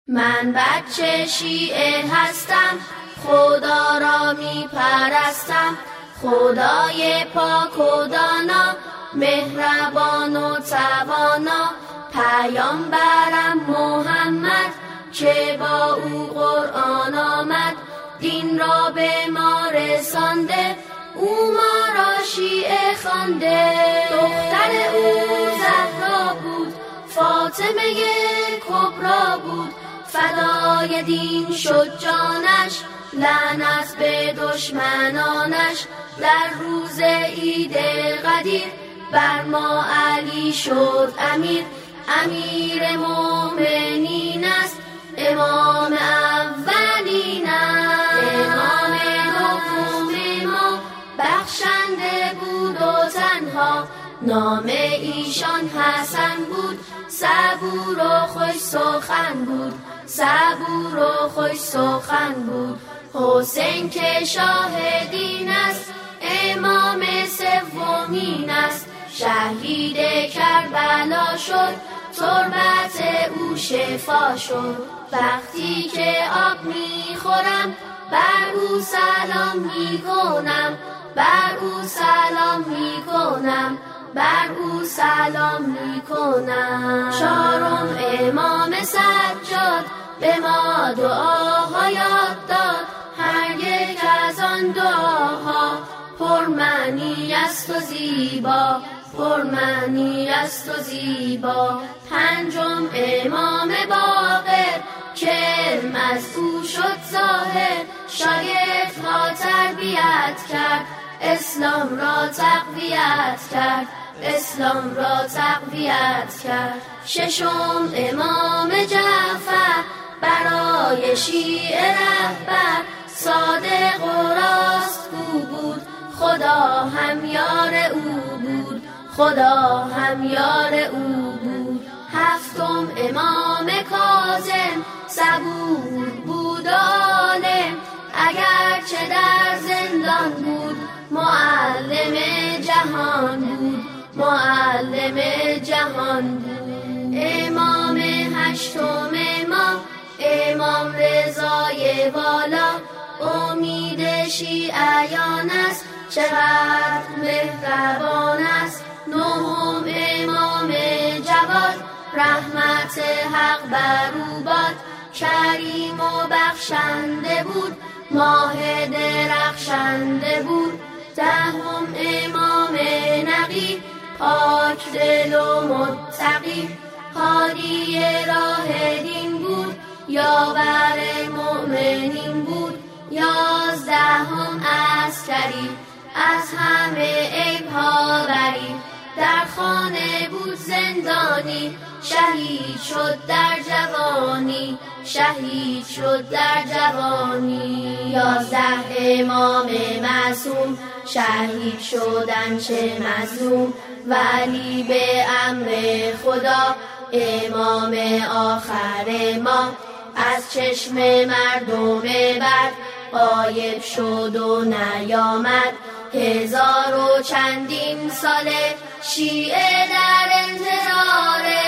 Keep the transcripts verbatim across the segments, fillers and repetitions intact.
من بچه شیعه هستم، خدا را می پرستم، خدای پاک و دانا، مهربان و توانا، پیامبرم محمد که با او قرآن آمد، دین را به ما رسانده، او ما را شیعه خوانده. دختر او زهرا بود، فاطمه کبرا بود، فدای دین شد جانش، لعنت به دشمنانش. در روز عید قدیر بر ما علی شد امیر، امیر مومنین است، امام اولین است. امام دوم ما بخشنده بود و تنها، نام ایشان حسن بود، صبور و خوش سخن بود، صبور و خوش سخن بود. حسین که شاه دین است، امام سومین است، شهید کربلا شد، تربت او شفا شد. وقتی که آب میخورم بر او سلام میکنم، بر او سلام میکنم، بر او سلام میکنم. چهارم امام سجاد به ما دعاها یاد داد، هر یک از آن دعاها پرمعنی است و زیبا، پرمعنی است و زیبا. پنجم امام باقر که علم از او شد ظاهر، شاگردها تربیت کرد، اسلام را تقویت کرد، اسلام را تقویت کرد. ششم امام جعفر برای شیعه رهبر، صادق و راستگو بود، خدا هم یار او بود، خدا هم یار او بود. هفتم امام کاظم صبور بود و عالم، اگرچه در زندان بود، معلم جهان بود، معلم جهان بود. امام هشتم ما امام رضای والا، امید شیعیان است، چقدر مهربان است. نهم امام جواد رحمت حق بر او باد، کریم و بخشنده بود، ماه درخشنده بود. دهم امام نقی پاک دل و متقی، هادی راه دین بود، یاور مؤمنین بود. یازدهم عسکری از همه عیبها بری، در خانه بود زندانی، شهید شد در جوانی، شهید شد در جوانی. یازده امام معصوم شهید شدن چه مظلوم، ولی به امر خدا امام آخر ما، از چشم مردم بد غایب شد و نیامد. هزار و چندین ساله شیعه در انتظاره،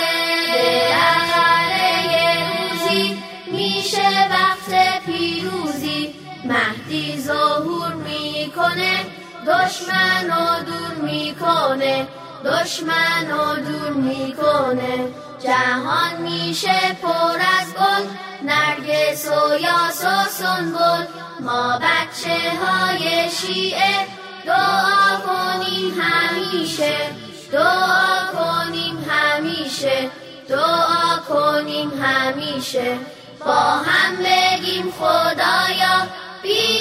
بالاخره روزی میشه وقت پیروزی، مهدی ظهور میکنه، دشمن و دور میکنه، دشمن و دور میکنه. جهان میشه پر از گل، نرگس و یاس و سنبل، ما بچه های شیعه دعا کنیم همیشه، دعا کنیم همیشه، دعا کنیم همیشه. با هم بگیم خدایا بی